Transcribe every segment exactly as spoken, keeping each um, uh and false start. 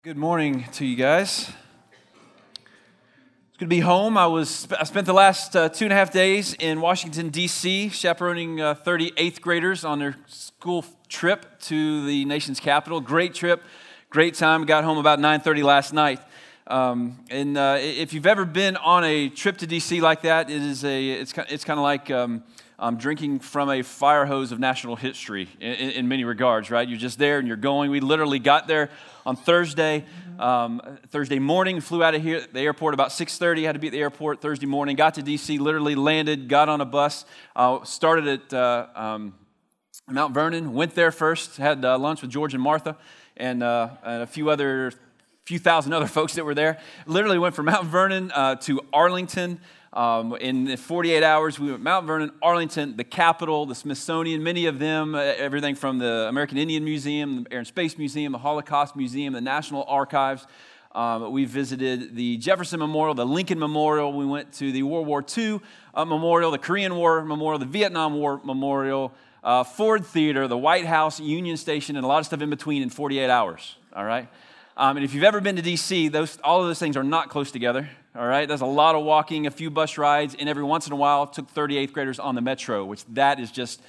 Good morning to you guys. It's good to be home. I was I spent the last uh, two and a half days in Washington, D C, chaperoning uh, thirty eighth graders on their school trip to the nation's capital. Great trip, great time. Got home about nine thirty last night. Um, and uh, if you've ever been on a trip to D C like that, it is a it's it's kind of like um, um, drinking from a fire hose of national history in, in many regards, right? You're just there and you're going. We literally got there on Thursday, um, Thursday morning, flew out of here at the airport about six thirty, had to be at the airport Thursday morning, got to D C, literally landed, got on a bus, uh, started at uh, um, Mount Vernon, went there first, had uh, lunch with George and Martha, and, uh, and a few other, few thousand other folks that were there. Literally went from Mount Vernon uh, to Arlington. Um, in forty-eight hours, we went Mount Vernon, Arlington, the Capitol, the Smithsonian, many of them, uh, everything from the American Indian Museum, the Air and Space Museum, the Holocaust Museum, the National Archives. Um, we visited the Jefferson Memorial, the Lincoln Memorial. We went to the World War Two uh, Memorial, the Korean War Memorial, the Vietnam War Memorial, uh, Ford Theater, the White House, Union Station, and a lot of stuff in between in forty-eight hours, all right? Um, and if you've ever been to D C, those, all of those things are not close together. All right, there's a lot of walking, a few bus rides, and every once in a while took thirty eighth graders on the metro, which that is just,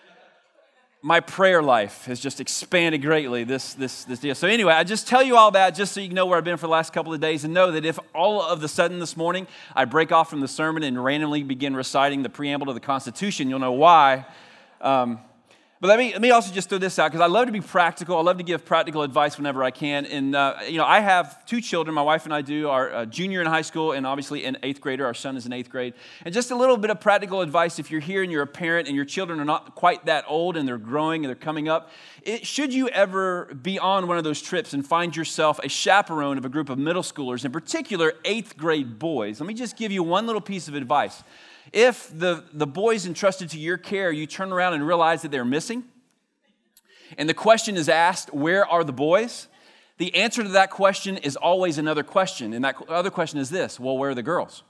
my prayer life has just expanded greatly, this this this deal. So anyway, I just tell you all that just so you know where I've been for the last couple of days, and know that if all of a sudden this morning I break off from the sermon and randomly begin reciting the preamble to the Constitution, you'll know why. Um, But let me let me also just throw this out, because I love to be practical. I love to give practical advice whenever I can. And, uh, you know, I have two children. My wife and I do. Our uh, junior in high school and obviously an eighth grader. Our son is in eighth grade. And just a little bit of practical advice if you're here and you're a parent and your children are not quite that old and they're growing and they're coming up. It, should you ever be on one of those trips and find yourself a chaperone of a group of middle schoolers, in particular eighth grade boys, let me just give you one little piece of advice. If the, the boys entrusted to your care, you turn around and realize that they're missing, and the question is asked, where are the boys? The answer to that question is always another question, and that other question is this: well, where are the girls?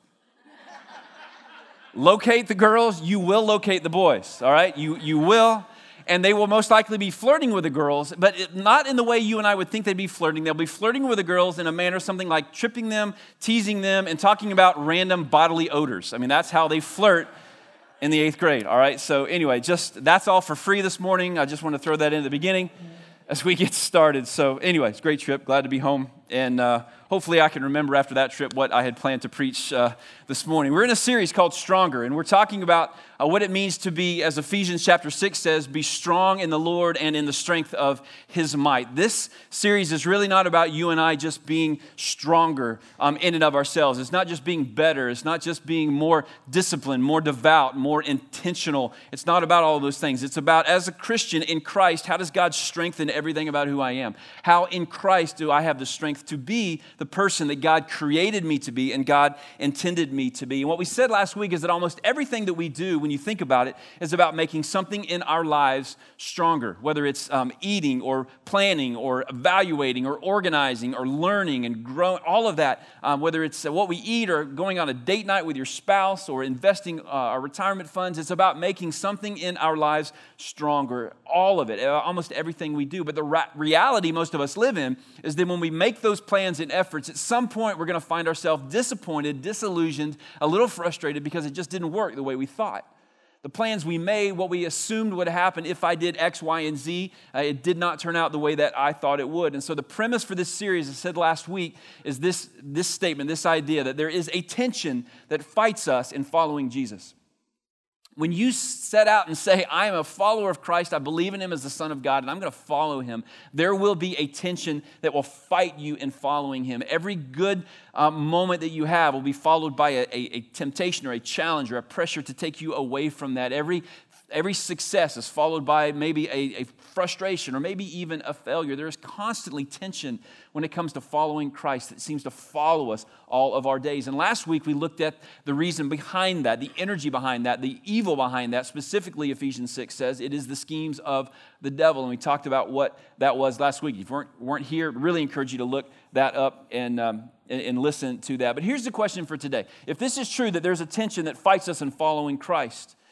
Locate the girls, you will locate the boys, all right? You, you will, and they will most likely be flirting with the girls, but it, not in the way you and I would think they'd be flirting. They'll be flirting with the girls in a manner something like tripping them, teasing them, and talking about random bodily odors. I mean, that's how they flirt in the eighth grade, all right? So anyway, just that's all for free this morning. I just want to throw that in at the beginning as we get started. So anyway, it's a great trip. Glad to be home. And uh, hopefully I can remember after that trip what I had planned to preach uh, this morning. We're in a series called Stronger, and we're talking about uh, what it means to be, as Ephesians chapter six says, be strong in the Lord and in the strength of His might. This series is really not about you and I just being stronger um, in and of ourselves. It's not just being better. It's not just being more disciplined, more devout, more intentional. It's not about all of those things. It's about, as a Christian in Christ, how does God strengthen everything about who I am? How in Christ do I have the strength to be the person that God created me to be and God intended me to be? And what we said last week is that almost everything that we do, when you think about it, is about making something in our lives stronger, whether it's um, eating or planning or evaluating or organizing or learning and growing, all of that, um, whether it's what we eat or going on a date night with your spouse or investing uh, our retirement funds. It's about making something in our lives stronger, all of it, almost everything we do. But the ra- reality most of us live in is that when we make those plans and efforts, at some point we're going to find ourselves disappointed, disillusioned, a little frustrated because it just didn't work the way we thought. The plans we made, what we assumed would happen if I did X, Y, and Z, uh, it did not turn out the way that I thought it would. And so the premise for this series, as I said last week, is this, this statement, this idea that there is a tension that fights us in following Jesus. When you set out and say, I am a follower of Christ, I believe in Him as the Son of God, and I'm going to follow Him, there will be a tension that will fight you in following Him. Every good uh, moment that you have will be followed by a, a, a temptation or a challenge or a pressure to take you away from that. Every Every success is followed by maybe a, a frustration or maybe even a failure. There is constantly tension when it comes to following Christ that seems to follow us all of our days. And last week we looked at the reason behind that, the energy behind that, the evil behind that. Specifically, Ephesians six says it is the schemes of the devil. And we talked about what that was last week. If you weren't, weren't here, really encourage you to look that up and, um, and, and listen to that. But here's the question for today. If this is true, that there's a tension that fights us in following Christ,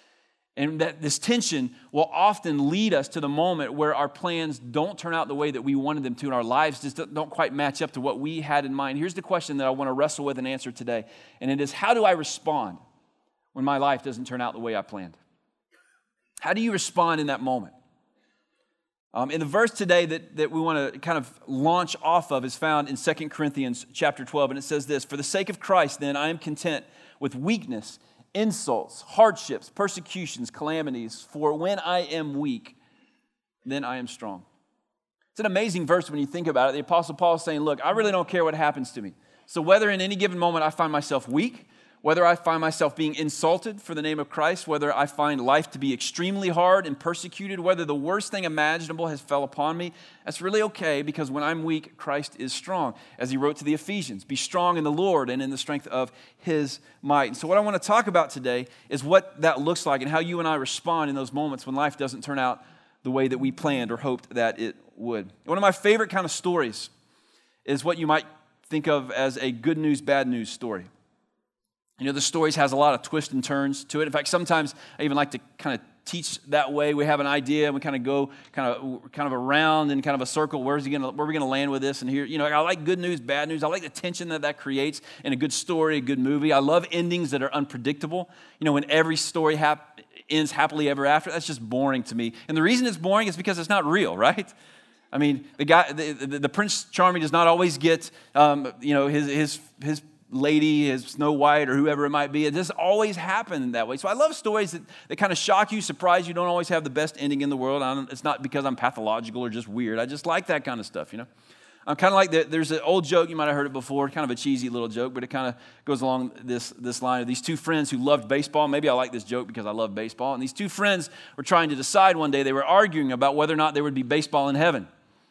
And that this tension will often lead us to the moment where our plans don't turn out the way that we wanted them to, and our lives just don't quite match up to what we had in mind. Here's the question that I want to wrestle with and answer today, and it is, how do I respond when my life doesn't turn out the way I planned? How do you respond in that moment? Um, in the verse today that, that we want to kind of launch off of is found in Second Corinthians chapter twelve, and it says this: "For the sake of Christ, then, I am content with weakness, insults, hardships, persecutions, calamities, for when I am weak, then I am strong." It's an amazing verse when you think about it. The Apostle Paul is saying, look, I really don't care what happens to me. So whether in any given moment I find myself weak, whether I find myself being insulted for the name of Christ, whether I find life to be extremely hard and persecuted, whether the worst thing imaginable has fell upon me, that's really okay, because when I'm weak, Christ is strong. As he wrote to the Ephesians, be strong in the Lord and in the strength of his might. And so what I want to talk about today is what that looks like and how you and I respond in those moments when life doesn't turn out the way that we planned or hoped that it would. One of my favorite kind of stories is what you might think of as a good news, bad news story. You know, the stories has a lot of twists and turns to it. In fact, sometimes I even like to kind of teach that way. We have an idea and we kind of go kind of kind of around in kind of a circle. Where's he gonna, where are we going to land with this? And here, you know, I like good news, bad news. I like the tension that that creates in a good story, a good movie. I love endings that are unpredictable. You know, when every story hap- ends happily ever after, that's just boring to me. And the reason it's boring is because it's not real, right? I mean, the guy, the, the, the Prince Charming does not always get, um, you know, his his his. lady, his Snow White, or whoever it might be. It doesn't always happen that way. So I love stories that, that kind of shock you, surprise you, don't always have the best ending in the world. I don't, it's not because I'm pathological or just weird. I just like that kind of stuff, you know. I'm kind of like, the, there's an old joke, you might have heard it before, kind of a cheesy little joke, but it kind of goes along this, this line of these two friends who loved baseball. Maybe I like this joke because I love baseball. And these two friends were trying to decide one day, they were arguing about whether or not there would be baseball in heaven.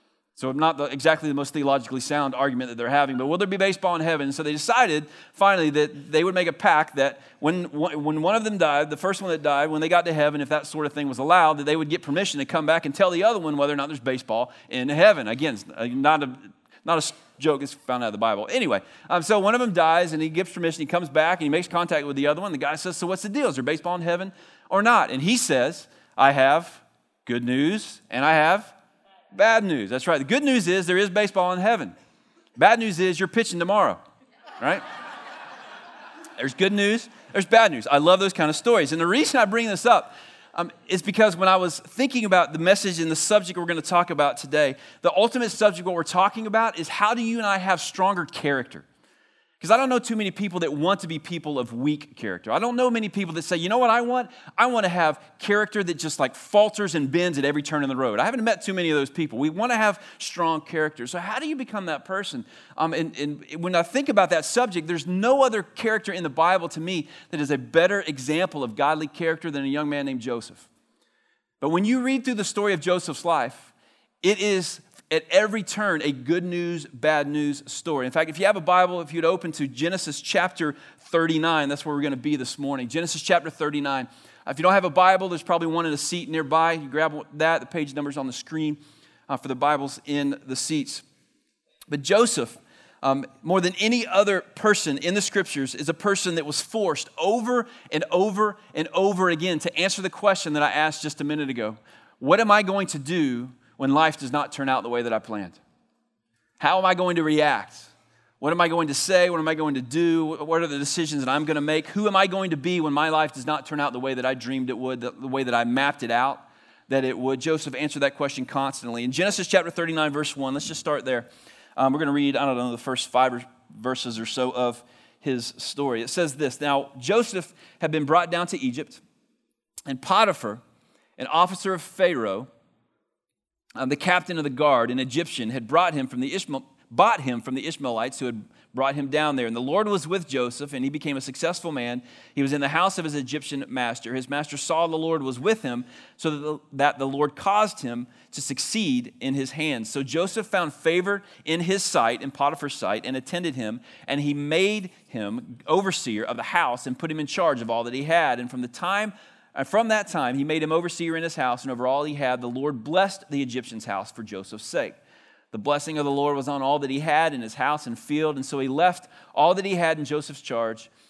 So not the, exactly the most theologically sound argument that they're having, but will there be baseball in heaven? So they decided finally that they would make a pact that when, when one of them died, the first one that died, when they got to heaven, if that sort of thing was allowed, that they would get permission to come back and tell the other one whether or not there's baseball in heaven. Again, it's not a, not a joke, it's found out of the Bible. Anyway, um, so one of them dies and he gives permission, he comes back and he makes contact with the other one. The guy says, so what's the deal? Is there baseball in heaven or not? And he says, I have good news and I have bad news. That's right. The good news is there is baseball in heaven. Bad news is you're pitching tomorrow, right? There's good news. There's bad news. I love those kind of stories. And the reason I bring this up um, is because when I was thinking about the message and the subject we're going to talk about today, the ultimate subject what we're talking about is how do you and I have stronger character? Because I don't know too many people that want to be people of weak character. I don't know many people that say, you know what I want? I want to have character that just like falters and bends at every turn in the road. I haven't met too many of those people. We want to have strong character. So how do you become that person? Um, and, and when I think about that subject, there's no other character in the Bible to me that is a better example of godly character than a young man named Joseph. But when you read through the story of Joseph's life, it is at every turn, a good news, bad news story. In fact, if you have a Bible, if you'd open to Genesis chapter thirty-nine, that's where we're going to be this morning. Genesis chapter thirty-nine. If you don't have a Bible, there's probably one in a seat nearby. You grab that. The page number's on the screen uh, for the Bibles in the seats. But Joseph, um, more than any other person in the Scriptures, is a person that was forced over and over and over again to answer the question that I asked just a minute ago. What am I going to do when life does not turn out the way that I planned? How am I going to react? What am I going to say? What am I going to do? What are the decisions that I'm going to make? Who am I going to be when my life does not turn out the way that I dreamed it would, the, the way that I mapped it out that it would? Joseph answered that question constantly. In Genesis chapter thirty-nine, verse one, let's just start there. Um, we're going to read, I don't know, the first five verses or so of his story. It says this: Now Joseph had been brought down to Egypt, and Potiphar, an officer of Pharaoh, Um, the captain of the guard, an Egyptian, had brought him from the Ishmael, bought him from the Ishmaelites who had brought him down there. And the Lord was with Joseph, and he became a successful man. He was in the house of his Egyptian master. His master saw the Lord was with him, so that the, that the Lord caused him to succeed in his hands. So Joseph found favor in his sight, in Potiphar's sight, and attended him. And he made him overseer of the house and put him in charge of all that he had. And from the time And from that time, he made him overseer in his house, and over all he had, the Lord blessed the Egyptian's house for Joseph's sake. The blessing of the Lord was on all that he had in his house and field, and so he left all that he had in Joseph's charge.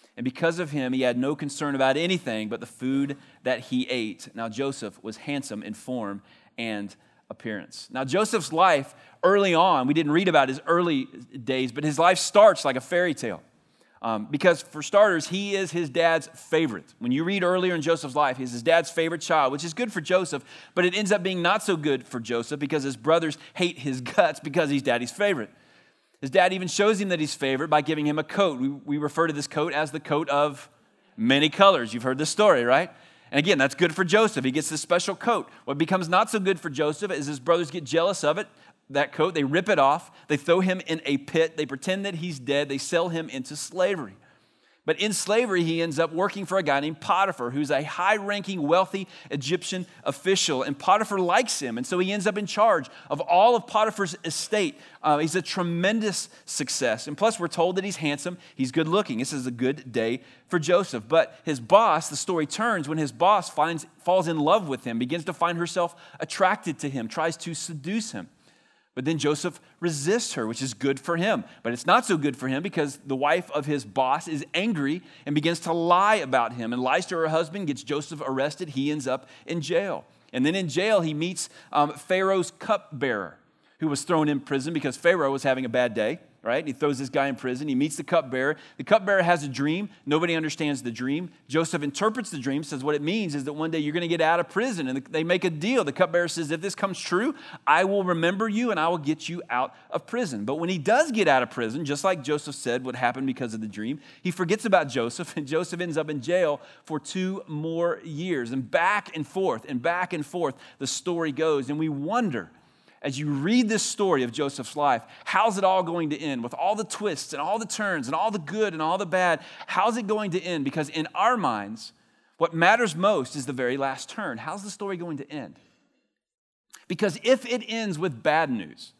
And because of him, he had no concern about anything but the food that he ate. Now Joseph was handsome in form and appearance. Now Joseph's life early on, we didn't read about his early days, but his life starts like a fairy tale. Um, because for starters, he is his dad's favorite. When you read earlier in Joseph's life, he's his dad's favorite child, which is good for Joseph, but it ends up being not so good for Joseph because his brothers hate his guts because he's daddy's favorite. His dad even shows him that he's favorite by giving him a coat. We, we refer to this coat as the coat of many colors. You've heard this story, right? And again, that's good for Joseph. He gets this special coat. What becomes not so good for Joseph is his brothers get jealous of it, that coat. They rip it off. They throw him in a pit. They pretend that he's dead. They sell him into slavery. But in slavery, he ends up working for a guy named Potiphar, who's a high-ranking, wealthy Egyptian official. And Potiphar likes him, and so he ends up in charge of all of Potiphar's estate. Uh, he's a tremendous success. And plus, we're told that he's handsome. He's good-looking. This is a good day for Joseph. But his boss, the story turns when his boss finds, falls in love with him, begins to find herself attracted to him, tries to seduce him. But then Joseph resists her, which is good for him. But it's not so good for him because the wife of his boss is angry and begins to lie about him and lies to her husband, gets Joseph arrested. He ends up in jail. And then in jail, he meets um, Pharaoh's cupbearer, who was thrown in prison because Pharaoh was having a bad day, right? He throws this guy in prison. He meets the cupbearer. The cupbearer has a dream. Nobody understands the dream. Joseph interprets the dream, says what it means is that one day you're going to get out of prison. And they make a deal. The cupbearer says, if this comes true, I will remember you and I will get you out of prison. But when he does get out of prison, just like Joseph said would happen because of the dream, he forgets about Joseph, and Joseph ends up in jail for two more years. And back and forth and back and forth the story goes. And we wonder, as you read this story of Joseph's life, how's it all going to end? With all the twists and all the turns and all the good and all the bad, how's it going to end? Because in our minds, what matters most is the very last turn. How's the story going to end? Because if it ends with bad news,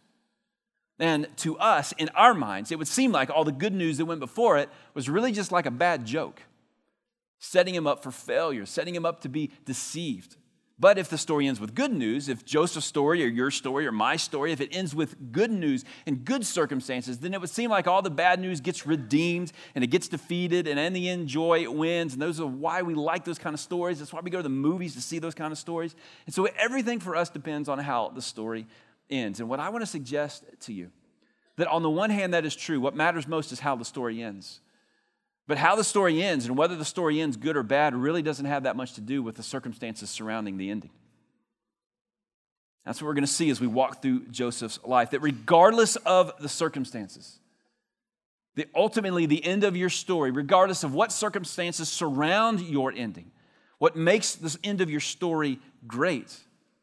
then to us, in our minds, it would seem like all the good news that went before it was really just like a bad joke, setting him up for failure, setting him up to be deceived. But if the story ends with good news, if Joseph's story or your story or my story, if it ends with good news and good circumstances, then it would seem like all the bad news gets redeemed and it gets defeated, and in the end, joy wins. And those are why we like those kind of stories. That's why we go to the movies to see those kind of stories. And so everything for us depends on how the story ends. And what I want to suggest to you, that on the one hand, that is true. What matters most is how the story ends. But how the story ends and whether the story ends good or bad really doesn't have that much to do with the circumstances surrounding the ending. That's what we're going to see as we walk through Joseph's life, that regardless of the circumstances, that ultimately the end of your story, regardless of what circumstances surround your ending, what makes this end of your story great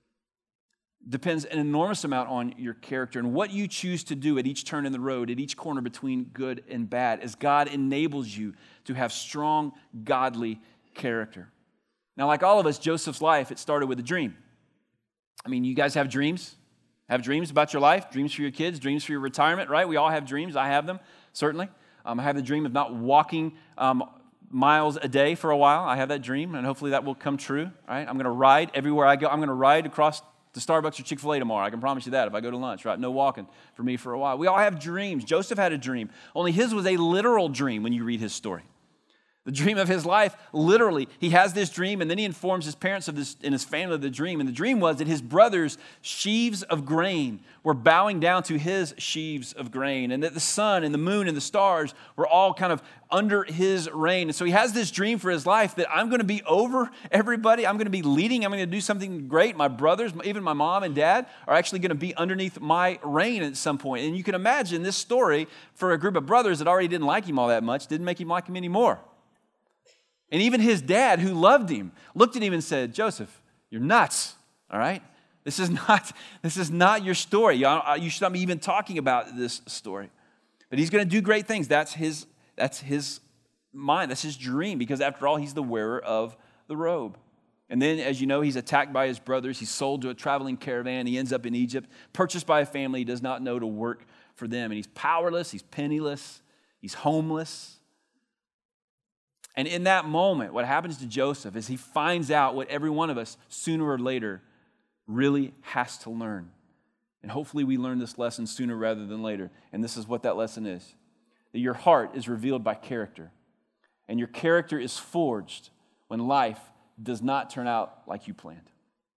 depends an enormous amount on your character and what you choose to do at each turn in the road, at each corner between good and bad, as God enables you to have strong, godly character. Now, like all of us, Joseph's life, it started with a dream. I mean, you guys have dreams? Have dreams about your life, dreams for your kids, dreams for your retirement, right? We all have dreams. I have them, certainly. Um, I have the dream of not walking um, miles a day for a while. I have that dream, and hopefully that will come true, right? I'm going to ride everywhere I go. I'm going to ride across to Starbucks or Chick-fil-A tomorrow. I can promise you that if I go to lunch, right? No walking for me for a while. We all have dreams. Joseph had a dream, only his was a literal dream when you read his story. The dream of his life, literally, he has this dream, and then he informs his parents of this and his family of the dream. And the dream was that his brothers' sheaves of grain were bowing down to his sheaves of grain, and that the sun and the moon and the stars were all kind of under his reign. And so he has this dream for his life that I'm going to be over everybody. I'm going to be leading. I'm going to do something great. My brothers, even my mom and dad, are actually going to be underneath my reign at some point. And you can imagine this story for a group of brothers that already didn't like him all that much, didn't make him like him anymore. And even his dad, who loved him, looked at him and said, Joseph, you're nuts, all right? This is not, this is not your story. You should not be even talking about this story. But he's going to do great things. That's his, that's his mind. That's his dream, because after all, he's the wearer of the robe. And then, as you know, he's attacked by his brothers. He's sold to a traveling caravan. He ends up in Egypt, purchased by a family he does not know to work for them. And he's powerless. He's penniless. He's homeless. And in that moment, what happens to Joseph is he finds out what every one of us, sooner or later, really has to learn. And hopefully we learn this lesson sooner rather than later. And this is what that lesson is. That your heart is revealed by character. And your character is forged when life does not turn out like you planned.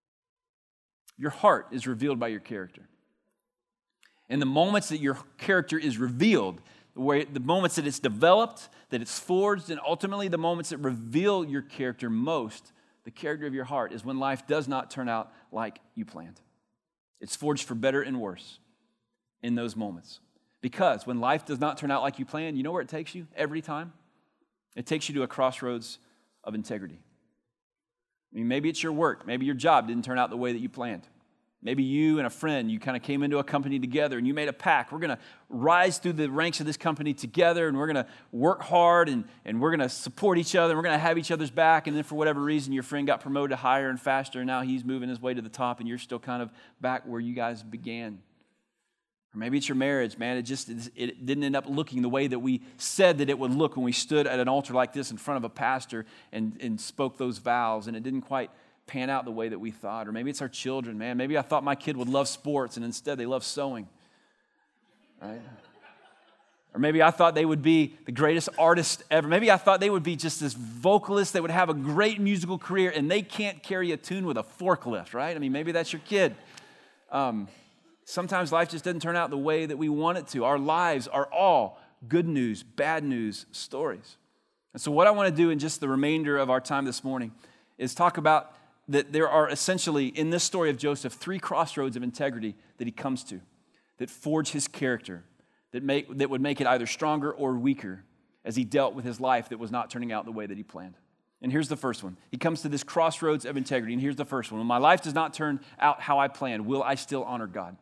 Your heart is revealed by your character. And the moments that your character is revealed, where the moments that it's developed, that it's forged, and ultimately the moments that reveal your character most, the character of your heart, is when life does not turn out like you planned. It's forged for better and worse in those moments. Because when life does not turn out like you planned, you know where it takes you every time? It takes you to a crossroads of integrity. I mean, maybe it's your work. Maybe your job didn't turn out the way that you planned. Maybe you and a friend, you kind of came into a company together and you made a pact. We're going to rise through the ranks of this company together, and we're going to work hard, and, and we're going to support each other, and we're going to have each other's back. And then for whatever reason, your friend got promoted higher and faster, and now he's moving his way to the top, and you're still kind of back where you guys began. Or maybe it's your marriage, man. It just it didn't end up looking the way that we said that it would look when we stood at an altar like this in front of a pastor and, and spoke those vows, and it didn't quite pan out the way that we thought. Or maybe it's our children, man. Maybe I thought my kid would love sports, and instead they love sewing, right? Or maybe I thought they would be the greatest artist ever. Maybe I thought they would be just this vocalist that would have a great musical career, and they can't carry a tune with a forklift, right? I mean, maybe that's your kid. Um, sometimes life just doesn't turn out the way that we want it to. Our lives are all good news, bad news stories. And so what I want to do in just the remainder of our time this morning is talk about that there are essentially, in this story of Joseph, three crossroads of integrity that he comes to that forge his character, that make that would make it either stronger or weaker as he dealt with his life that was not turning out the way that he planned. And here's the first one. He comes to this crossroads of integrity, and here's the first one. When my life does not turn out how I planned, will I still honor God?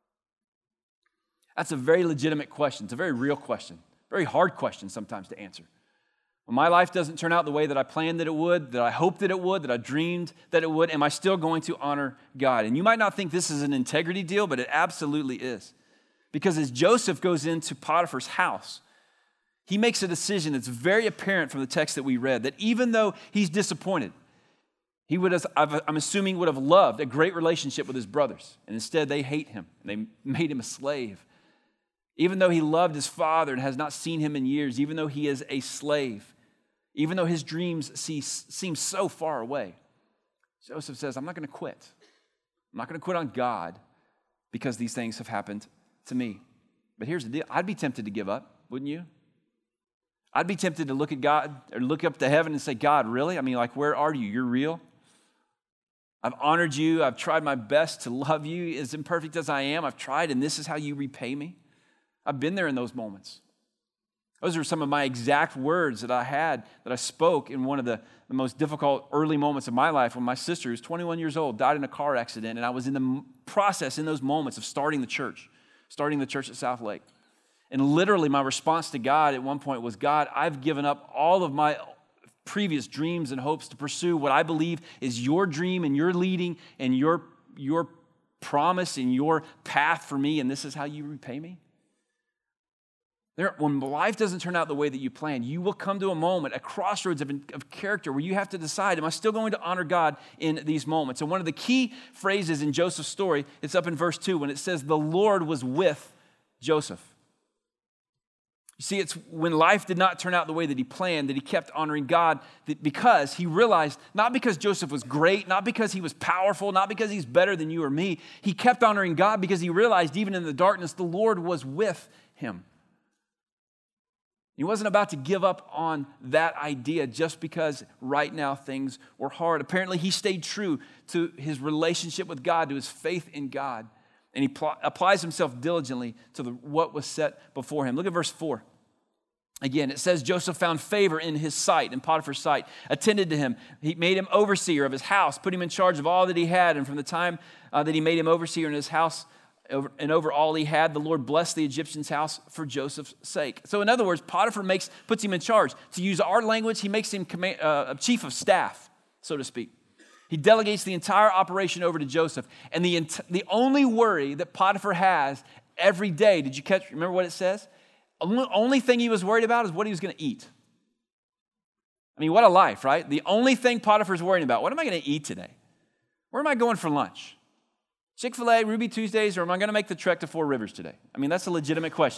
That's a very legitimate question. It's a very real question, very hard question sometimes to answer. When my life doesn't turn out the way that I planned that it would, that I hoped that it would, that I dreamed that it would, am I still going to honor God? And you might not think this is an integrity deal, but it absolutely is. Because as Joseph goes into Potiphar's house, he makes a decision that's very apparent from the text that we read, that even though he's disappointed, he would have, I'm assuming, would have loved a great relationship with his brothers. And instead they hate him, and they made him a slave. Even though he loved his father and has not seen him in years, even though he is a slave, even though his dreams see, seem so far away, Joseph says, I'm not going to quit. I'm not going to quit on God because these things have happened to me. But here's the deal. I'd be tempted to give up, wouldn't you? I'd be tempted to look at God or look up to heaven and say, God, really? I mean, like, where are you? You're real? I've honored you. I've tried my best to love you as imperfect as I am. I've tried, and this is how you repay me. I've been there in those moments. Those are some of my exact words that I had, that I spoke in one of the, the most difficult early moments of my life when my sister, who's twenty-one years old, died in a car accident, and I was in the process in those moments of starting the church, starting the church at South Lake. And literally my response to God at one point was, God, I've given up all of my previous dreams and hopes to pursue what I believe is your dream and your leading and your, your promise and your path for me, and this is how you repay me. There, when life doesn't turn out the way that you planned, you will come to a moment, a crossroads of, of character where you have to decide, am I still going to honor God in these moments? And one of the key phrases in Joseph's story, it's up in verse two, when it says, the Lord was with Joseph. You see, it's when life did not turn out the way that he planned that he kept honoring God, that because he realized, not because Joseph was great, not because he was powerful, not because he's better than you or me, he kept honoring God because he realized even in the darkness, the Lord was with him. He wasn't about to give up on that idea just because right now things were hard. Apparently, he stayed true to his relationship with God, to his faith in God, and he pl- applies himself diligently to the, what was set before him. Look at verse four. Again, it says, Joseph found favor in his sight, in Potiphar's sight, attended to him. He made him overseer of his house, put him in charge of all that he had, and from the time uh, that he made him overseer in his house, Over, and over all he had, the Lord blessed the Egyptian's house for Joseph's sake. So in other words, Potiphar makes, puts him in charge. To use our language, he makes him command, uh, a chief of staff, so to speak. He delegates the entire operation over to Joseph. And the, the only worry that Potiphar has every day, did you catch, remember what it says? The only thing he was worried about is what he was going to eat. I mean, what a life, right? The only thing Potiphar's worrying about, what am I going to eat today? Where am I going for lunch? Chick-fil-A, Ruby Tuesdays, or am I going to make the trek to Four Rivers today? I mean, that's a legitimate question.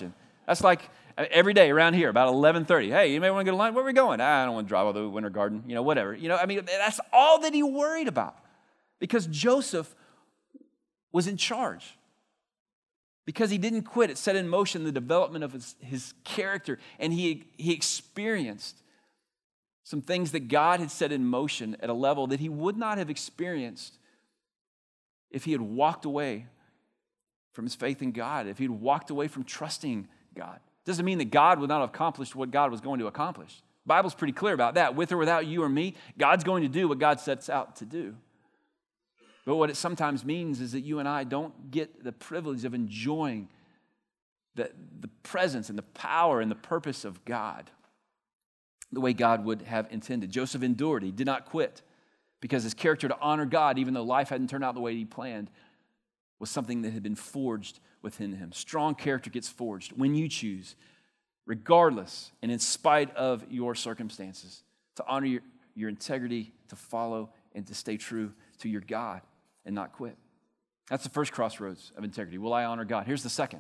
That's like every day around here, about eleven thirty. Hey, you may want to go to lunch. Where are we going? Ah, I don't want to drive all the Winter Garden. You know, whatever. You know, I mean, that's all that he worried about because Joseph was in charge. Because he didn't quit, it set in motion the development of his, his character, and he, he experienced some things that God had set in motion at a level that he would not have experienced if he had walked away from his faith in God, if he had walked away from trusting God. Doesn't mean that God would not have accomplished what God was going to accomplish. The Bible's pretty clear about that. With or without you or me, God's going to do what God sets out to do. But what it sometimes means is that you and I don't get the privilege of enjoying the, the presence and the power and the purpose of God the way God would have intended. Joseph endured. He did not quit because his character to honor God, even though life hadn't turned out the way he planned, was something that had been forged within him. Strong character gets forged when you choose, regardless and in spite of your circumstances, to honor your, your integrity, to follow and to stay true to your God and not quit. That's the first crossroads of integrity. Will I honor God? Here's the second.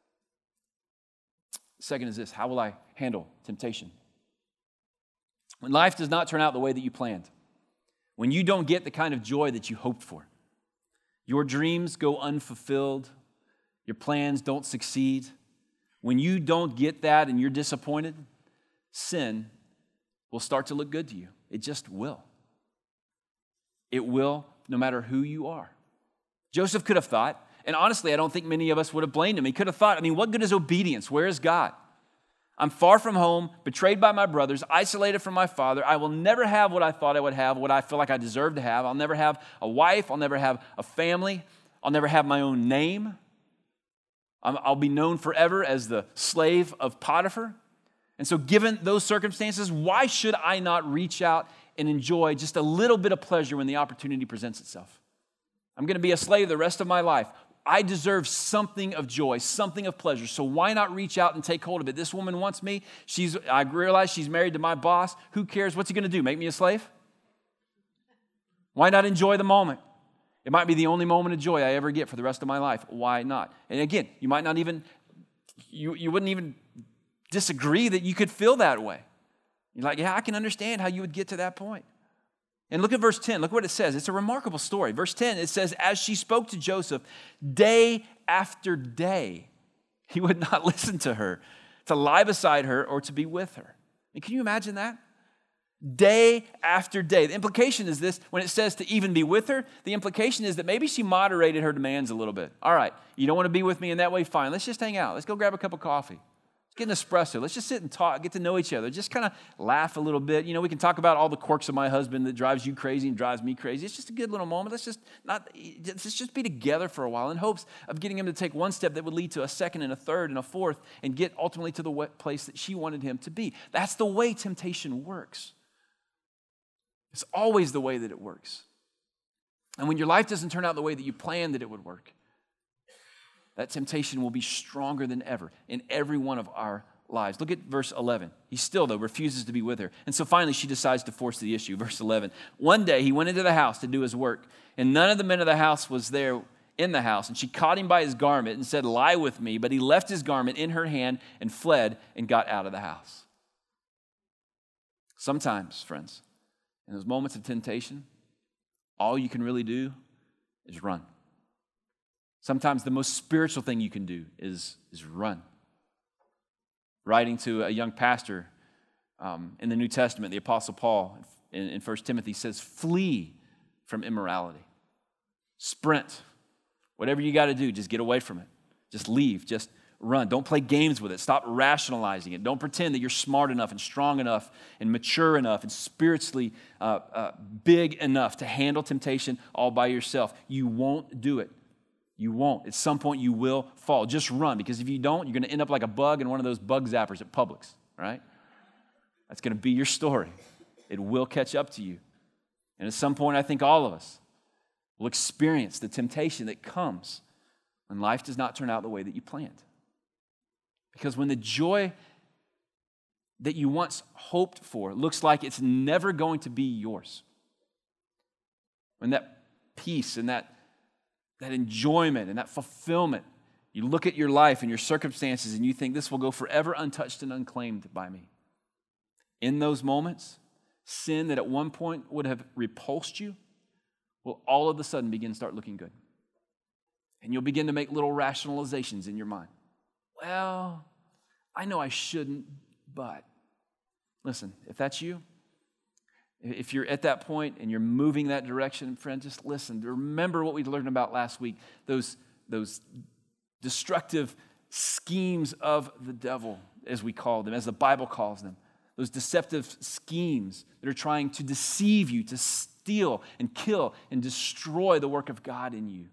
The second is this: how will I handle temptation? When life does not turn out the way that you planned, when you don't get the kind of joy that you hoped for, your dreams go unfulfilled, your plans don't succeed, when you don't get that and you're disappointed, sin will start to look good to you. It just will. It will, no matter who you are. Joseph could have thought, and honestly, I don't think many of us would have blamed him. He could have thought, I mean, what good is obedience? Where is God? I'm far from home, betrayed by my brothers, isolated from my father. I will never have what I thought I would have, what I feel like I deserve to have. I'll never have a wife. I'll never have a family. I'll never have my own name. I'll be known forever as the slave of Potiphar. And so given those circumstances, why should I not reach out and enjoy just a little bit of pleasure when the opportunity presents itself? I'm going to be a slave the rest of my life. I deserve something of joy, something of pleasure. So why not reach out and take hold of it? This woman wants me. She's, I realize she's married to my boss. Who cares? What's he going to do? Make me a slave? Why not enjoy the moment? It might be the only moment of joy I ever get for the rest of my life. Why not? And again, you might not even, you, you wouldn't even disagree that you could feel that way. You're like, yeah, I can understand how you would get to that point. And look at verse ten. Look what it says. It's a remarkable story. Verse ten, it says, as she spoke to Joseph day after day, he would not listen to her, to lie beside her or to be with her. I mean, can you imagine that? Day after day. The implication is this: when it says to even be with her, the implication is that maybe she moderated her demands a little bit. All right, you don't want to be with me in that way? Fine. Let's just hang out. Let's go grab a cup of coffee. Let's get an espresso. Let's just sit and talk, get to know each other. Just kind of laugh a little bit. You know, we can talk about all the quirks of my husband that drives you crazy and drives me crazy. It's just a good little moment. Let's just not, let's just be together for a while in hopes of getting him to take one step that would lead to a second and a third and a fourth and get ultimately to the place that she wanted him to be. That's the way temptation works. It's always the way that it works. And when your life doesn't turn out the way that you planned that it would work, that temptation will be stronger than ever in every one of our lives. Look at verse eleven. He still, though, refuses to be with her. And so finally, she decides to force the issue. Verse eleven. One day, he went into the house to do his work, and none of the men of the house was there in the house. And she caught him by his garment and said, lie with me. But he left his garment in her hand and fled and got out of the house. Sometimes, friends, in those moments of temptation, all you can really do is run. Sometimes the most spiritual thing you can do is, is run. Writing to a young pastor um, in the New Testament, the Apostle Paul in, in First Timothy says, flee from immorality. Sprint. Whatever you got to do, just get away from it. Just leave. Just run. Don't play games with it. Stop rationalizing it. Don't pretend that you're smart enough and strong enough and mature enough and spiritually uh, uh, big enough to handle temptation all by yourself. You won't do it. You won't. At some point, you will fall. Just run, because if you don't, you're going to end up like a bug in one of those bug zappers at Publix, right? That's going to be your story. It will catch up to you. And at some point, I think all of us will experience the temptation that comes when life does not turn out the way that you planned. Because when the joy that you once hoped for looks like it's never going to be yours, when that peace and that, that enjoyment and that fulfillment You look at your life and your circumstances and you think this will go forever untouched and unclaimed by me. In those moments, sin that at one point would have repulsed you will all of a sudden begin to start looking good. And you'll begin to make little rationalizations in your mind. Well, I know I shouldn't, but listen, if that's you, if you're at that point and you're moving that direction, friend, just listen. Remember what we learned about last week, those, those destructive schemes of the devil, as we call them, as the Bible calls them. Those deceptive schemes that are trying to deceive you, to steal and kill and destroy the work of God in you.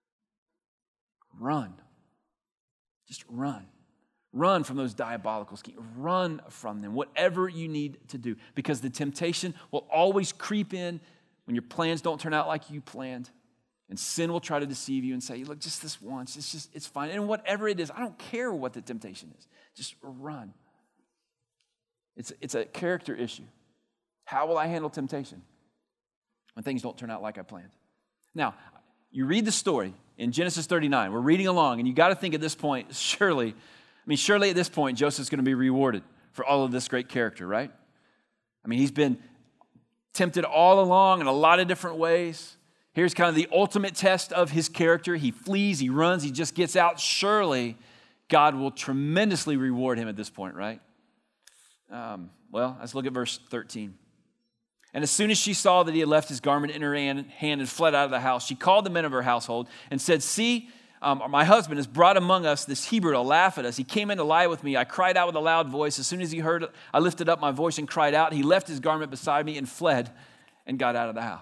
Run. Just run. Run from those diabolical schemes. Run from them, whatever you need to do, because the temptation will always creep in when your plans don't turn out like you planned. And sin will try to deceive you and say, look, just this once, it's just, it's fine. And whatever it is, I don't care what the temptation is. Just run. It's, it's a character issue. How will I handle temptation when things don't turn out like I planned? Now, you read the story in Genesis thirty-nine. We're reading along, and you got to think at this point, surely, I mean, surely at this point, Joseph's going to be rewarded for all of this great character, right? I mean, he's been tempted all along in a lot of different ways. Here's kind of the ultimate test of his character. He flees, he runs, he just gets out. Surely God will tremendously reward him at this point, right? Um, well, let's look at verse thirteen. And as soon as she saw that he had left his garment in her hand and fled out of the house, she called the men of her household and said, see, um, my husband has brought among us this Hebrew to laugh at us. He came in to lie with me. I cried out with a loud voice. As soon as he heard it, I lifted up my voice and cried out. He left his garment beside me and fled and got out of the house.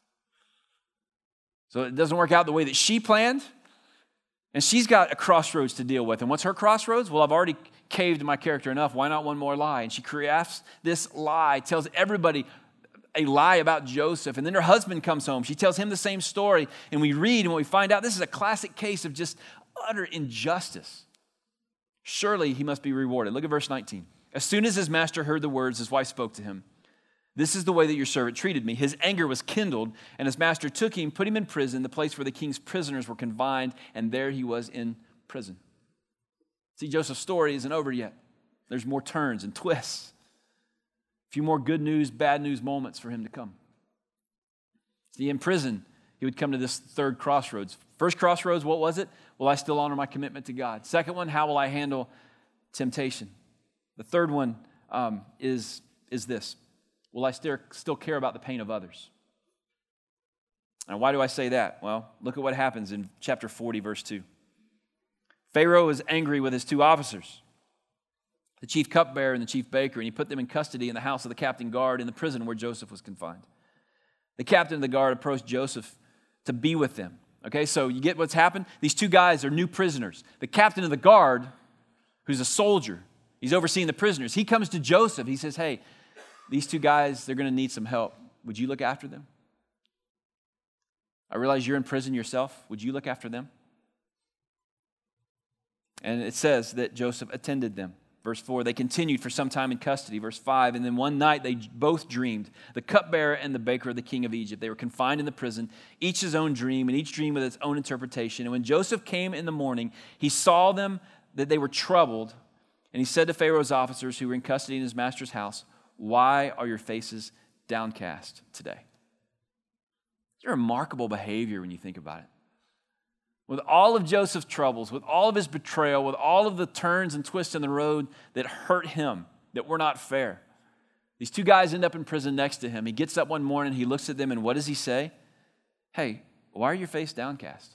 So it doesn't work out the way that she planned. And she's got a crossroads to deal with. And what's her crossroads? Well, I've already caved my character enough. Why not one more lie? And she crafts this lie, tells everybody a lie about Joseph. And then her husband comes home. She tells him the same story. And we read and we find out this is a classic case of just utter injustice. Surely he must be rewarded. Look at verse nineteen. As soon as his master heard the words, his wife spoke to him. This is the way that your servant treated me. His anger was kindled, and his master took him, put him in prison, the place where the king's prisoners were confined, and there he was in prison. See, Joseph's story isn't over yet. There's more turns and twists. A few more good news, bad news moments for him to come. See, in prison, he would come to this third crossroads. First crossroads, what was it? Will I still honor my commitment to God? Second one, how will I handle temptation? The third one um, is, is this. Will I still, still care about the pain of others? And why do I say that? Well, look at what happens in chapter forty, verse two. Pharaoh is angry with his two officers, the chief cupbearer and the chief baker, and he put them in custody in the house of the captain guard in the prison where Joseph was confined. The captain of the guard approached Joseph to be with them. Okay, so you get what's happened? These two guys are new prisoners. The captain of the guard, who's a soldier, he's overseeing the prisoners. He comes to Joseph. He says, hey, these two guys, they're going to need some help. Would you look after them? I realize you're in prison yourself. Would you look after them? And it says that Joseph attended them. Verse four, they continued for some time in custody. Verse five, and then one night they both dreamed, the cupbearer and the baker of the king of Egypt. They were confined in the prison, each his own dream, and each dream with its own interpretation. And when Joseph came in the morning, he saw them that they were troubled, and he said to Pharaoh's officers who were in custody in his master's house, why are your faces downcast today? It's a remarkable behavior when you think about it. With all of Joseph's troubles, with all of his betrayal, with all of the turns and twists in the road that hurt him, that were not fair, these two guys end up in prison next to him. He gets up one morning, he looks at them, and what does he say? Hey, why are your face downcast?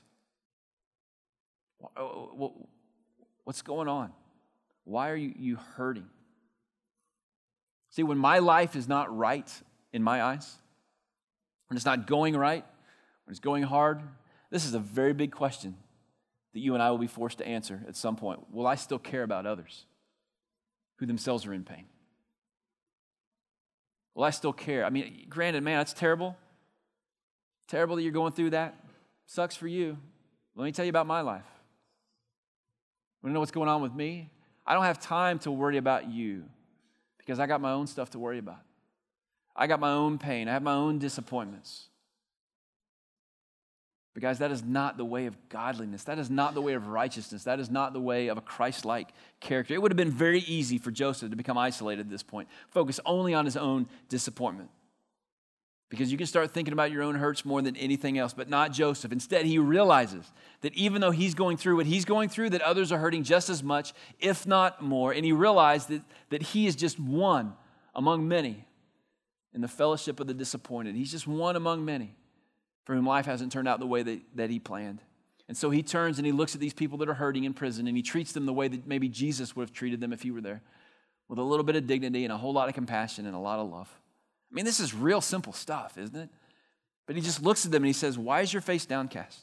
What's going on? Why are you, you hurting? See, when my life is not right in my eyes, when it's not going right, when it's going hard, this is a very big question that you and I will be forced to answer at some point. Will I still care about others who themselves are in pain? Will I still care? I mean, granted, man, that's terrible. Terrible that you're going through that. Sucks for you. Let me tell you about my life. Want to know what's going on with me? I don't have time to worry about you because I got my own stuff to worry about. I got my own pain. I have my own disappointments. But guys, that is not the way of godliness. That is not the way of righteousness. That is not the way of a Christ-like character. It would have been very easy for Joseph to become isolated at this point, focus only on his own disappointment. Because you can start thinking about your own hurts more than anything else, but not Joseph. Instead, he realizes that even though he's going through what he's going through, that others are hurting just as much, if not more. And he realized that, that he is just one among many in the fellowship of the disappointed. He's just one among many for whom life hasn't turned out the way that, that he planned. And so he turns and he looks at these people that are hurting in prison, and he treats them the way that maybe Jesus would have treated them if he were there, with a little bit of dignity and a whole lot of compassion and a lot of love. I mean, this is real simple stuff, isn't it? But he just looks at them and he says, why is your face downcast?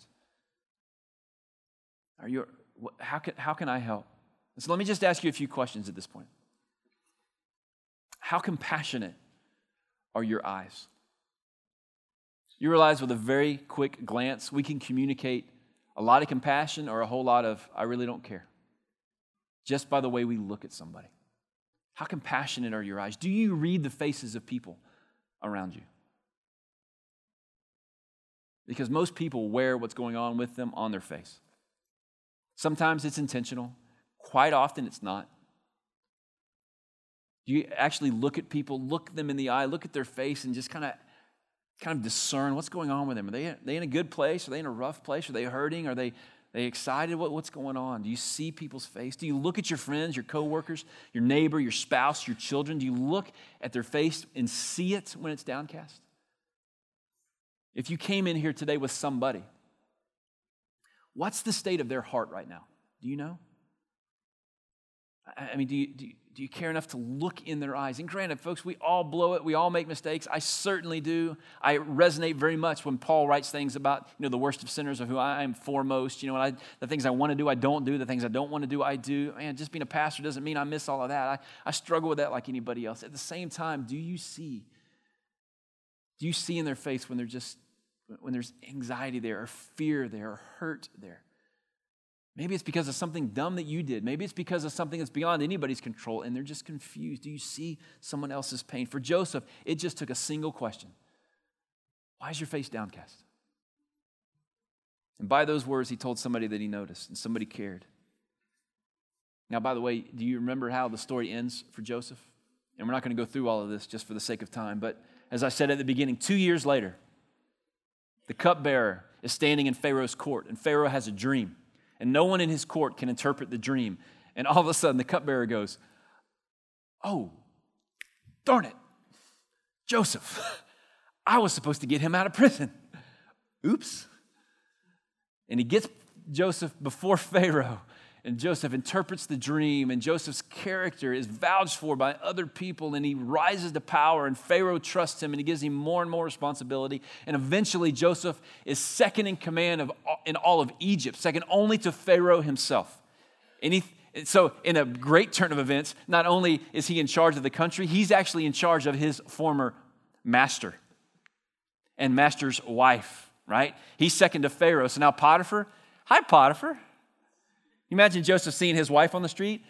Are you, how can, how can I help? And so let me just ask you a few questions at this point. How compassionate are your eyes? You realize with a very quick glance, we can communicate a lot of compassion or a whole lot of, I really don't care, just by the way we look at somebody. How compassionate are your eyes? Do you read the faces of people around you? Because most people wear what's going on with them on their face. Sometimes it's intentional. Quite often it's not. Do you actually look at people, look them in the eye, look at their face, and just kind of kind of discern what's going on with them? Are they, are they in a good place? Are they in a rough place? Are they hurting? Are they, are they excited? What, what's going on? Do you see people's face? Do you look at your friends, your coworkers, your neighbor, your spouse, your children? Do you look at their face and see it when it's downcast? If you came in here today with somebody, what's the state of their heart right now? Do you know? I mean, do you, do you, do you care enough to look in their eyes? And granted, folks, we all blow it. We all make mistakes. I certainly do. I resonate very much when Paul writes things about, you know, the worst of sinners, of who I am foremost. You know, I, the things I want to do, I don't do. The things I don't want to do, I do. Man, just being a pastor doesn't mean I miss all of that. I, I struggle with that like anybody else. At the same time, do you see, do you see in their face when they're just, when there's anxiety there, or fear there, or hurt there? Maybe it's because of something dumb that you did. Maybe it's because of something that's beyond anybody's control, and they're just confused. Do you see someone else's pain? For Joseph, it just took a single question. Why is your face downcast? And by those words, he told somebody that he noticed, and somebody cared. Now, by the way, do you remember how the story ends for Joseph? And we're not going to go through all of this just for the sake of time, but as I said at the beginning, two years later, the cupbearer is standing in Pharaoh's court, and Pharaoh has a dream. And no one in his court can interpret the dream. And all of a sudden, the cupbearer goes, oh, darn it, Joseph, I was supposed to get him out of prison. Oops. And he gets Joseph before Pharaoh, and Joseph interprets the dream, and Joseph's character is vouched for by other people, and he rises to power, and Pharaoh trusts him, and he gives him more and more responsibility, and eventually Joseph is second in command of in all of Egypt, second only to Pharaoh himself. And he, so in a great turn of events, not only is he in charge of the country, he's actually in charge of his former master and master's wife, right? He's second to Pharaoh. So now Potiphar, hi Potiphar. You imagine Joseph seeing his wife on the street?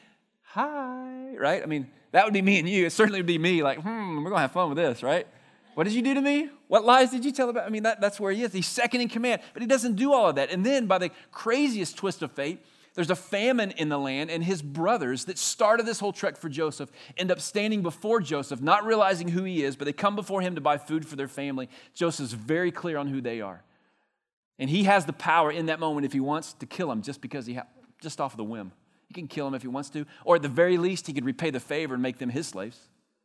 Hi, right? I mean, that would be me and you. It certainly would be me, like, hmm, we're going to have fun with this, right? What did you do to me? What lies did you tell about? I mean, that, that's where he is. He's second in command, but he doesn't do all of that. And then by the craziest twist of fate, there's a famine in the land, and his brothers that started this whole trek for Joseph end up standing before Joseph, not realizing who he is, but they come before him to buy food for their family. Joseph's very clear on who they are. And he has the power in that moment, if he wants, to kill him just because he ha- just off the whim. He can kill him if he wants to, or at the very least, he could repay the favor and make them his slaves.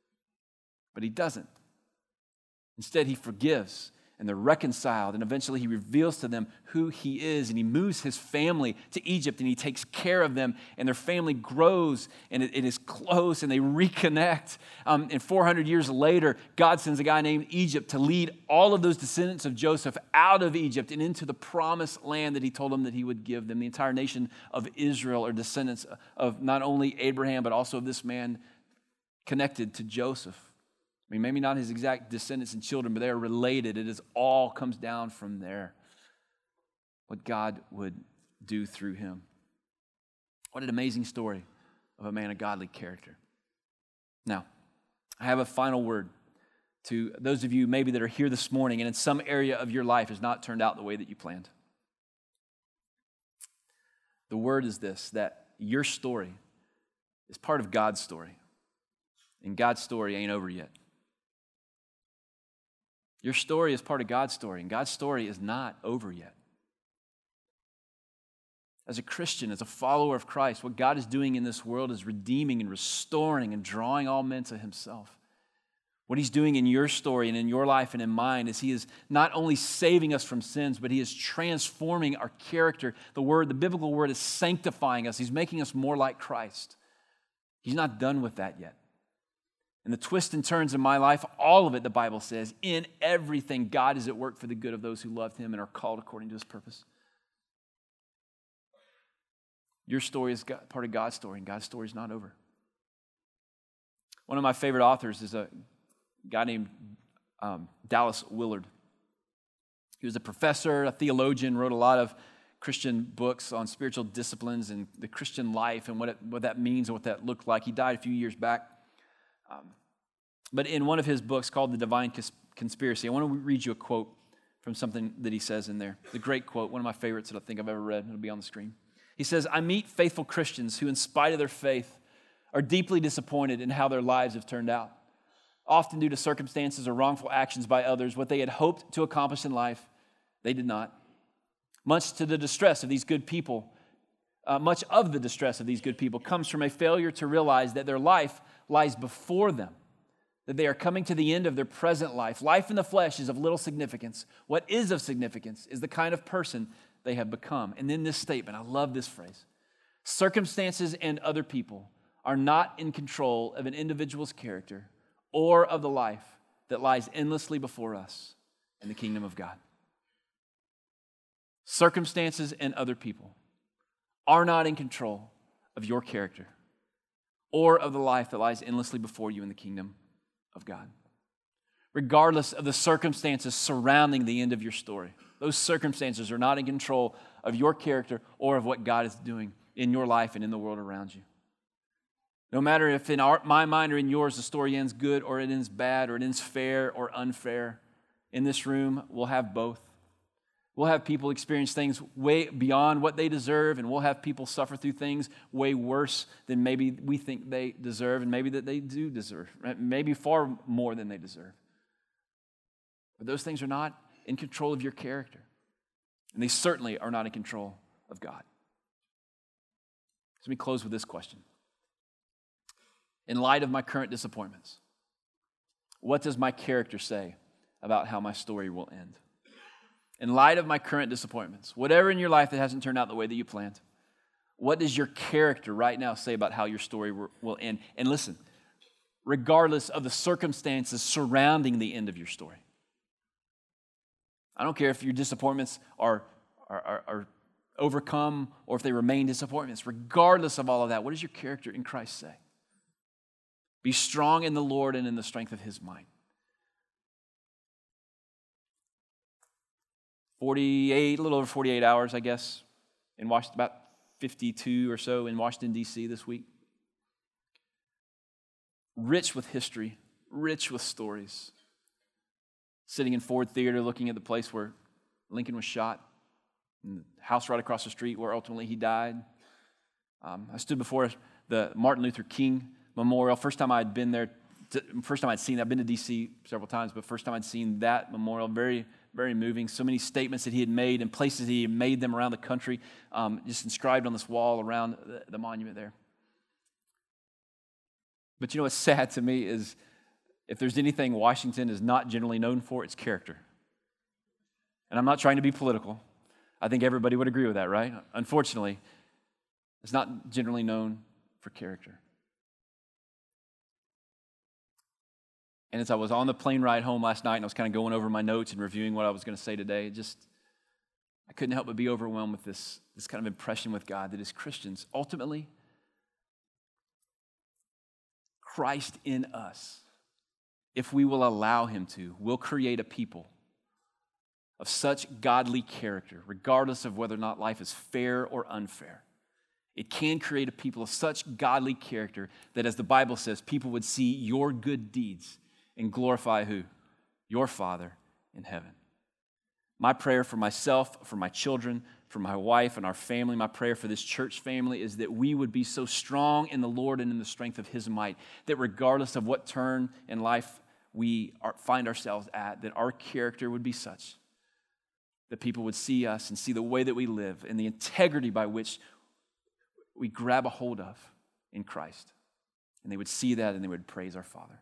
But he doesn't. Instead, he forgives, and they're reconciled, and eventually he reveals to them who he is, and he moves his family to Egypt, and he takes care of them, and their family grows, and it, it is close, and they reconnect. Um, and four hundred years later, God sends a guy named Egypt to lead all of those descendants of Joseph out of Egypt and into the promised land that he told them that he would give them. The entire nation of Israel are descendants of not only Abraham, but also of this man connected to Joseph. I mean, maybe not his exact descendants and children, but they are related. It is all comes down from there. What God would do through him. What an amazing story of a man of godly character. Now, I have a final word to those of you maybe that are here this morning and in some area of your life has not turned out the way that you planned. The word is this, that your story is part of God's story. And God's story ain't over yet. Your story is part of God's story, and God's story is not over yet. As a Christian, as a follower of Christ, what God is doing in this world is redeeming and restoring and drawing all men to himself. What he's doing in your story and in your life and in mine is he is not only saving us from sins, but he is transforming our character. The word, the biblical word is sanctifying us. He's making us more like Christ. He's not done with that yet. And the twists and turns in my life, all of it, the Bible says, in everything, God is at work for the good of those who loved him and are called according to his purpose. Your story is part of God's story, and God's story is not over. One of my favorite authors is a guy named um, Dallas Willard. He was a professor, a theologian, wrote a lot of Christian books on spiritual disciplines and the Christian life and what, it, what that means and what that looked like. He died a few years back. Um, but in one of his books called The Divine Cons- Conspiracy, I want to read you a quote from something that he says in there. The great quote, one of my favorites that I think I've ever read. It'll be on the screen. He says, I meet faithful Christians who, in spite of their faith, are deeply disappointed in how their lives have turned out. Often due to circumstances or wrongful actions by others, what they had hoped to accomplish in life, they did not. Much to the distress of these good people, uh, much of the distress of these good people comes from a failure to realize that their life lies before them, that they are coming to the end of their present life. Life in the flesh is of little significance. What is of significance is the kind of person they have become. And then this statement, I love this phrase. Circumstances and other people are not in control of an individual's character or of the life that lies endlessly before us in the kingdom of God. Circumstances and other people are not in control of your character or of the life that lies endlessly before you in the kingdom of God. Regardless of the circumstances surrounding the end of your story, those circumstances are not in control of your character or of what God is doing in your life and in the world around you. No matter if in our, my mind or in yours the story ends good or it ends bad or it ends fair or unfair, in this room we'll have both. We'll have people experience things way beyond what they deserve, and we'll have people suffer through things way worse than maybe we think they deserve and maybe that they do deserve, right? Maybe far more than they deserve. But those things are not in control of your character, and they certainly are not in control of God. So let me close with this question. In light of my current disappointments, what does my character say about how my story will end? In light of my current disappointments, whatever in your life that hasn't turned out the way that you planned, what does your character right now say about how your story will end? And listen, regardless of the circumstances surrounding the end of your story. I don't care if your disappointments are, are, are, are overcome or if they remain disappointments. Regardless of all of that, what does your character in Christ say? Be strong in the Lord and in the strength of his might. forty-eight, a little over forty-eight hours, I guess, in Washington, about fifty-two or so in Washington, D C this week. Rich with history, rich with stories. Sitting in Ford Theater looking at the place where Lincoln was shot, and the house right across the street where ultimately he died. Um, I stood before the Martin Luther King Memorial. First time I had been there, to, first time I'd seen, I've been to D C several times, but first time I'd seen that memorial, very, very moving. So many statements that he had made and places he had made them around the country, um, just inscribed on this wall around the, the monument there. But you know what's sad to me is if there's anything Washington is not generally known for, it's character. And I'm not trying to be political. I think everybody would agree with that, right? Unfortunately, it's not generally known for character. And as I was on the plane ride home last night and I was kind of going over my notes and reviewing what I was going to say today, just I couldn't help but be overwhelmed with this, this kind of impression with God that as Christians, ultimately, Christ in us, if we will allow him to, will create a people of such godly character, regardless of whether or not life is fair or unfair. It can create a people of such godly character that, as the Bible says, people would see your good deeds and glorify who? Your Father in heaven. My prayer for myself, for my children, for my wife and our family, my prayer for this church family is that we would be so strong in the Lord and in the strength of his might, that regardless of what turn in life we are, find ourselves at, that our character would be such that people would see us and see the way that we live and the integrity by which we grab a hold of in Christ. And they would see that and they would praise our Father.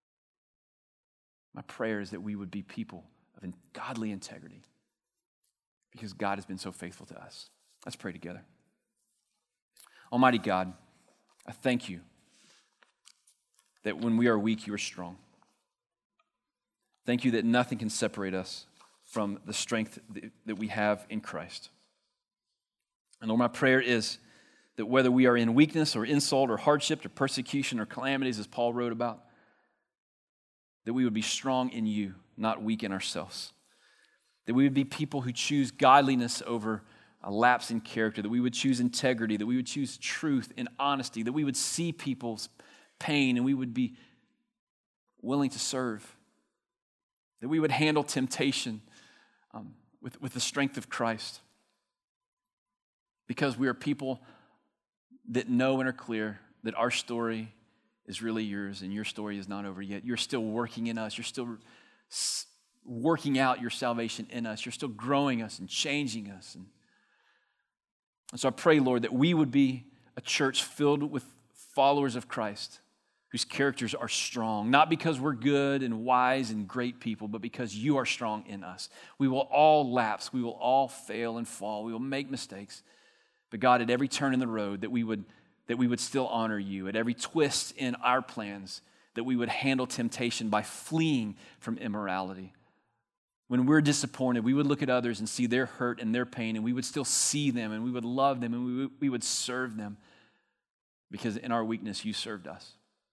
My prayer is that we would be people of godly integrity because God has been so faithful to us. Let's pray together. Almighty God, I thank you that when we are weak, you are strong. Thank you that nothing can separate us from the strength that we have in Christ. And Lord, my prayer is that whether we are in weakness or insult or hardship or persecution or calamities, as Paul wrote about, that we would be strong in you, not weak in ourselves. That we would be people who choose godliness over a lapse in character, that we would choose integrity, that we would choose truth and honesty, that we would see people's pain and we would be willing to serve, that we would handle temptation um, with, with the strength of Christ. Because we are people that know and are clear that our story is really yours and your story is not over yet. You're still working in us. You're still s- working out your salvation in us. You're still growing us and changing us. And, and so I pray, Lord, that we would be a church filled with followers of Christ whose characters are strong, not because we're good and wise and great people, but because you are strong in us. We will all lapse. We will all fail and fall. We will make mistakes. But God, at every turn in the road, that we would that we would still honor you. At every twist in our plans, that we would handle temptation by fleeing from immorality. When we're disappointed, we would look at others and see their hurt and their pain, and we would still see them, and we would love them, and we would, we would serve them, because in our weakness, you served us.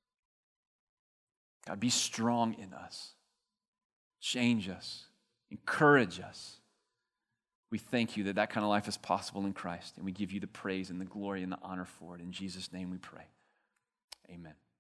God, be strong in us. Change us. Encourage us. We thank you that that kind of life is possible in Christ, and we give you the praise and the glory and the honor for it. In Jesus' name we pray. Amen.